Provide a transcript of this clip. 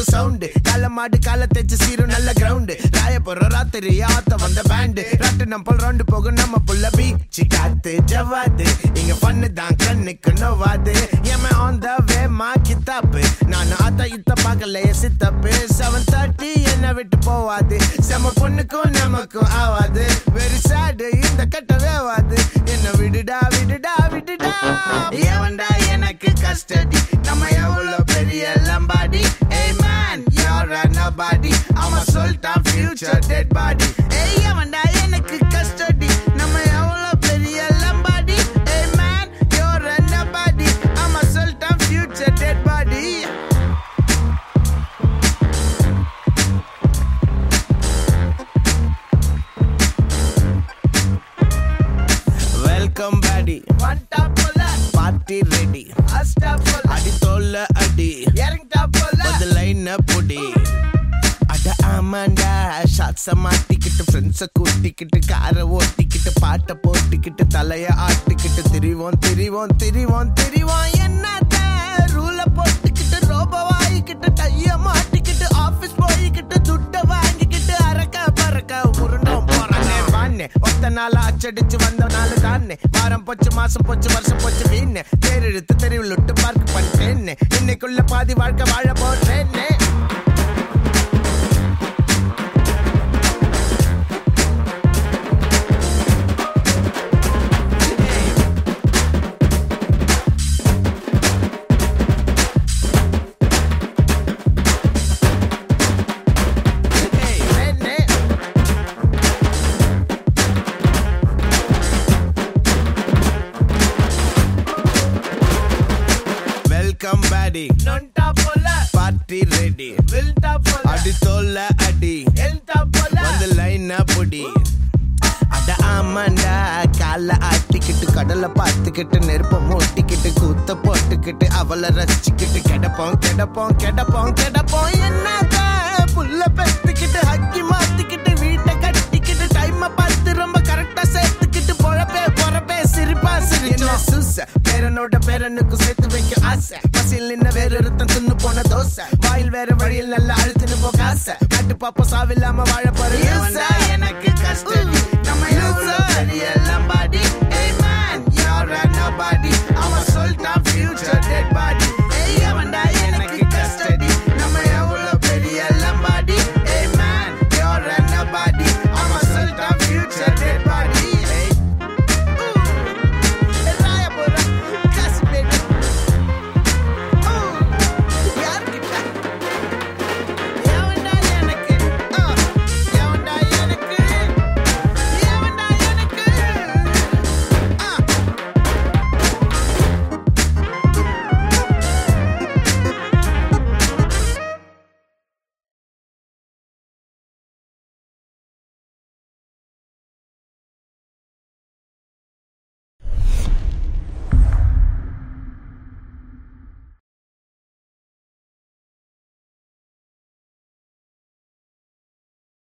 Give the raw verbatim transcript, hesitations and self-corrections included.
கேக்கும் சவுண்டு கால மாடு கால தேச்சு சீரும் நல்ல கிரவுண்டு ராய போற ராத்திரி ஆத்த வந்த பேண்டு ராட்டு நம்பல் ரவுண்டு போகும் நம்ம புள்ள பீச்சு காத்து ஜவாது இங்க பண்ணு தான் கண்ணுக்கு நோவாது ஏமா ஆன் த வே மா கித்தாப்பு நான் ஆத்த இத்த பார்க்கலையே சித்தப்பு செவன் தேர்ட்டி என்ன விட்டு போவாது செம பொண்ணுக்கும் நமக்கும் ஆவாது வெரி சேடு இந்த கட்ட வேவாது என்ன விடுடா விடுடா விடுடா ஏவன்டா எனக்கு கஸ்டடி நம்ம எவ்வளவு பெரிய லம்பாடி ஏய் man you're a nobody I'm a sultan future dead body ஏய் ஏவன்டா எனக்கு கஸ்டடி நம்ம எவ்வளவு பெரிய லம்பாடி ஏய் man you're a nobody I'm a sultan future dead body welcome buddy one top party ready astagfirullah adi tolla adi yaring tapolla the line up pudi ada amanda shots மாட்டிக்கிட்டு friends கூட்டிக்கிட்டு காரை ஓட்டிக்கிட்டு பாட்டை போட்டுக்கிட்டு தலைய ஆட்டிக்கிட்டு திரிவோம் திரிவோம் திரிவோம் திரிவோம் என்னத்த ரூல போட்டுக்கிட்டு ரோபோ வாங்கிக்கிட்டு டைய மாட்டிக்கிட்டு ஆபீஸ் போய்கிட்டு துட்ட வாங்கிக்கிட்டு அரக்க பறக்க உருண்டோம் போறானே வானே ஒத்த நாள அச்சடிச்சு வந்த நாள் தானே வாரம் போச்சு மாசம் போச்சு வருஷம் போச்சு வீணே பேர் எடுத்து தெருவில் விட்டு பார்க்க பண்ணிட்டேன்னு இன்னைக்குள்ள பாதி வாழ்க்கை வாழ போடுறேன்னு welcome buddy non tapolla party ready will tapolla adi tolla adi el tapolla on the line up pudi ada amanda kala ஆட்டிக்கிட்டு கடலை பார்த்துக்கிட்டு நெருப்ப மூட்டிக்கிட்டு கூத்த போட்டுக்கிட்டு அவளை ரசிச்சுக்கிட்டு கிடப்போம் கிடப்போம் கிடப்போம் கிடப்போம் என்னத புள்ள பெத்துக்கிட்டு ஹக்கி மாத்திக்கிட்டு வீட்டை கட்டிக்கிட்டு டைமை பார்த்து ரொம்ப கரெக்டா சேர்த்துக்கிட்டு பொழப்பே பொறப்பே சிரிப்பா சிரிச்சோம் சூச பேரனோட பேரனுக்கு சேர்த்து வைக்க ஆசை பசியில் நின்ன வேற ஒருத்தன் தின்னு போன தோசை வாயில் வேற வழியில் நல்லா அழுத்துன்னு போக ஆசை காட்டு பாப்போம் சாவில்லாம வாழ போற